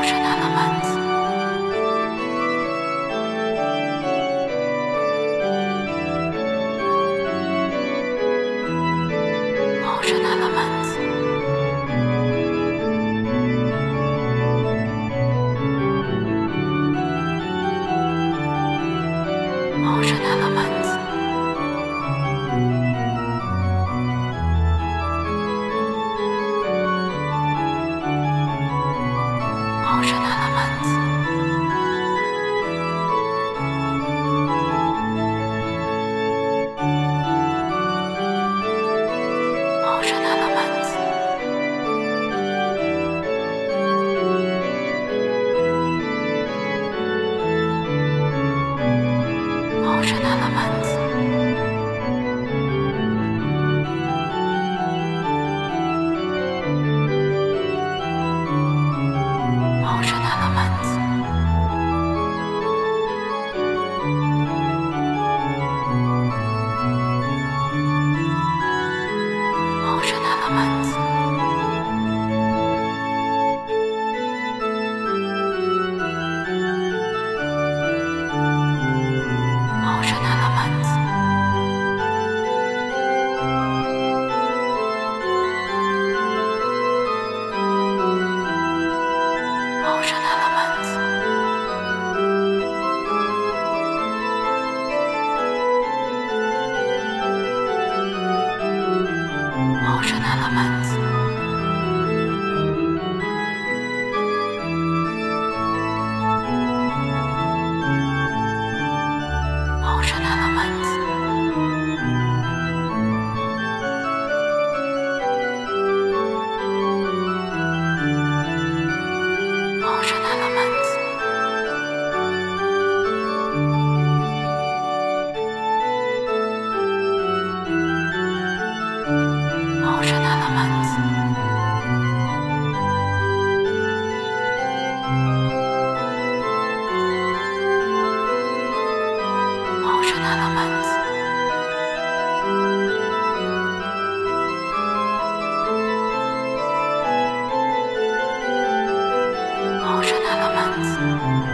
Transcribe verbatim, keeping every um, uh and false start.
Ocean Elements. Ocean Elements. Ocean Elements. Ocean Elements. Ocean Elements. Ocean Elements. Ocean Elements. Ocean Elements. Ocean Elements. Ocean Elements. Ocean Elements. Ocean Elements. Ocean Elements. Ocean Elements. Ocean Elements. Ocean Elements.